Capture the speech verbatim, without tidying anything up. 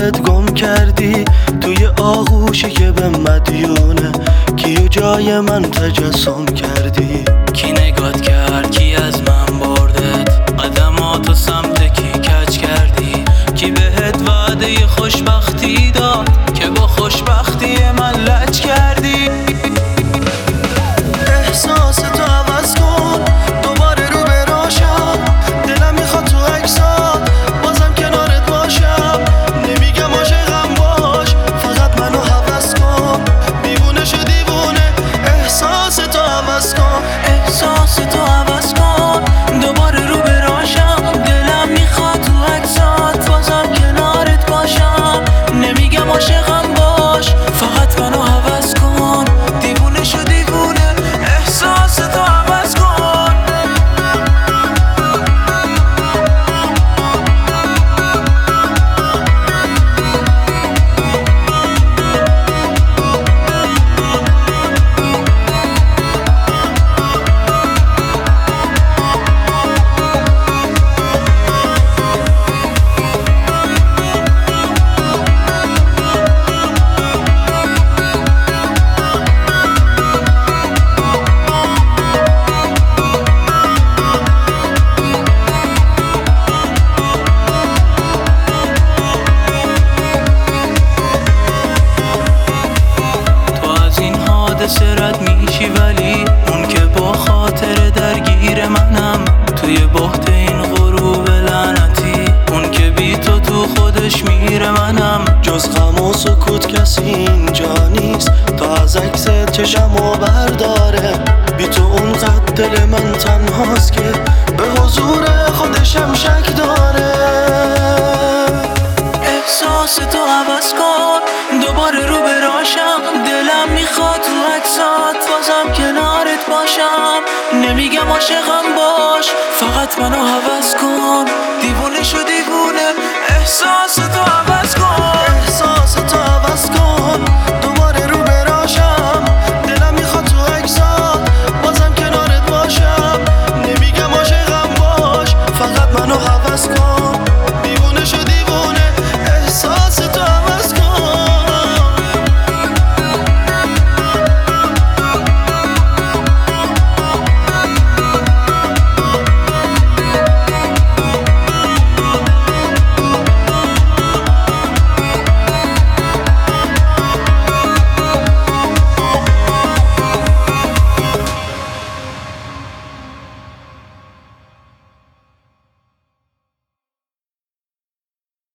خودت گم کردی توی آغوشی که به مدیونه، کیو جای من تجسم کردی. کی نگات کرد، کی از من بردت، قدماتو سمت کی کج کردی. کی بهت وعده خوشبختی داد که با خوشبختی من لج کردی. احساس تو عوض کن دوباره رو به راشم، دلم میخواد تو عکسات بازم کنارت باشم. نمیگم عاشقم باش، فقط منو هوس کن، دیوونه شو دیوونه. احساس تو عوض کن، احساس تو عوض کن دوباره رو به راشم، دلم میخواد تو عکسات بازم کنارت باشم. نمیگم عاشقم باش، فقط منو هوس کن، دیوونه شو دیوونه. احساس تو عوض کن. سرت میشی ولی اون که با خاطر درگیر منم، توی بحت این غروب لعنتی اون که بی تو تو خودش میره منم. جز غم و سکوت کسی اینجا نیست، تا از عکس چشمو برداره. بی تو اونقدر دل من تنهاست که به حضور خودشم شک داره. احساس تو عوض کن دوباره رو به راشم، دلم میخواد تو عکسات بازم کنارت باشم. نمیگم عاشقم باش، فقط منو هوس کن، دیوونه شو دیوونه. احساس